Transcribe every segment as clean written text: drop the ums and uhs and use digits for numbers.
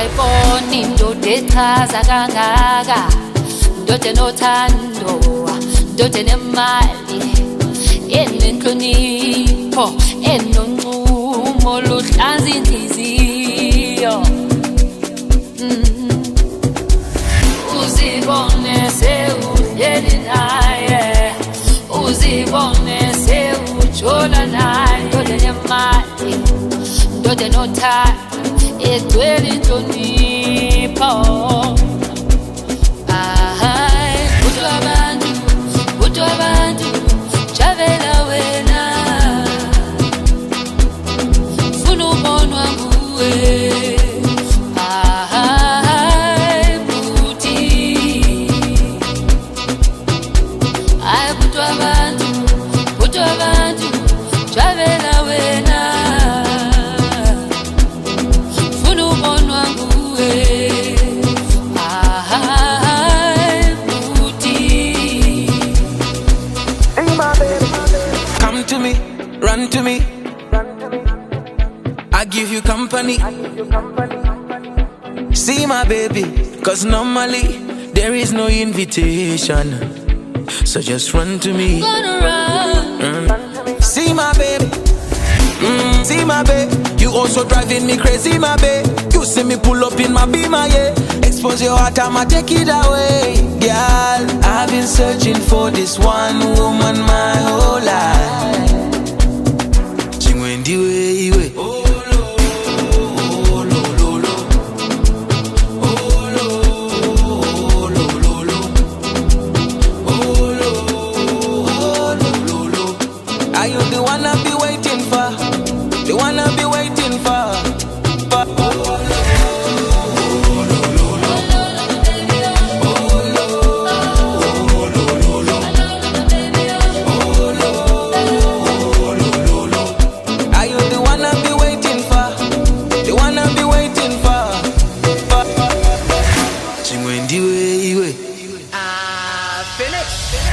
ayiboni indoda echaza kangaka, indoda enothando, indoda enemali, enenhlonipho, enoncumo oluhlanza inhliziyo. Uzibone sewuhleli naye, uzibone sewujola naye, indoda enemali, indoda enothando, egcwele inhlonipho. Buthi abantu, javela wena, funa ubonwa nguwe. Buthi abantu, javela wena, funa ubonwa nguwe. Come to me, run to me, I give you company. See my baby, cause normally there is no invitation, so just run to me. Gonna run. See my baby, see my baby, you also driving me crazy, my baby. You see me pull up in my Beamer, yeah. Expose your heart, I'ma take it away, girl. I've been searching for this one woman my whole life. Chingwendi way. Are you the one I've been waiting for? The one I've been waiting for. Are you the one I've been waiting for? The one I've been waiting for. Chingwendi way. Finish.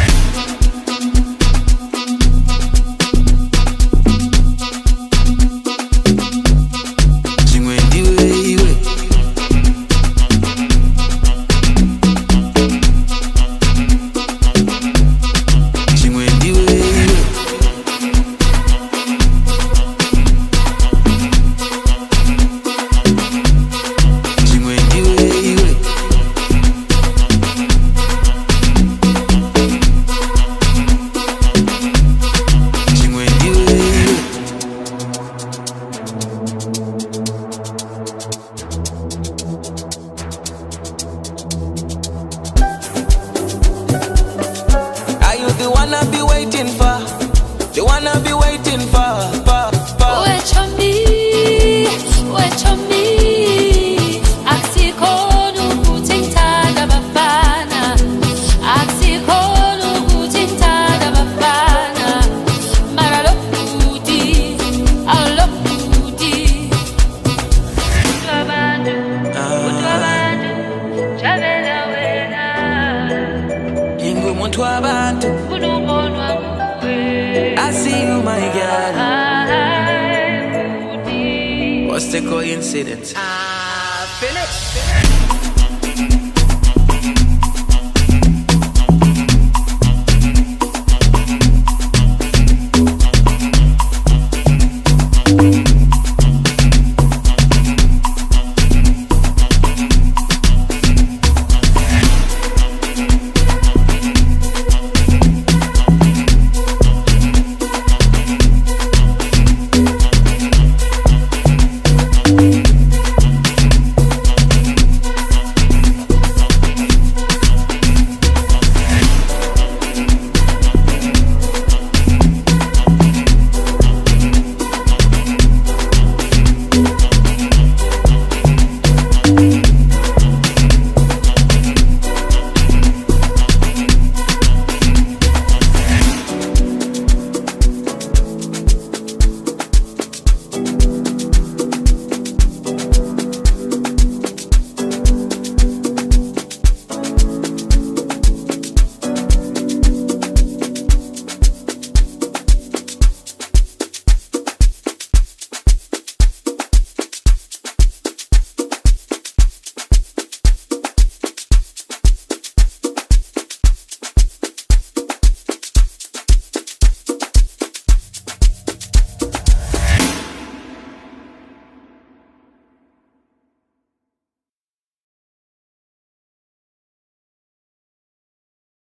The one I've been waiting for, the one I've been waiting for. Wait on me, akusikhona ukuthi ngithanda abafana, akusikhona ukuthi ngithanda abafana, mara lo buti, buthi abantu, javela wena, Ingumuntu wabantu. I see you, my girl. What's the coincidence?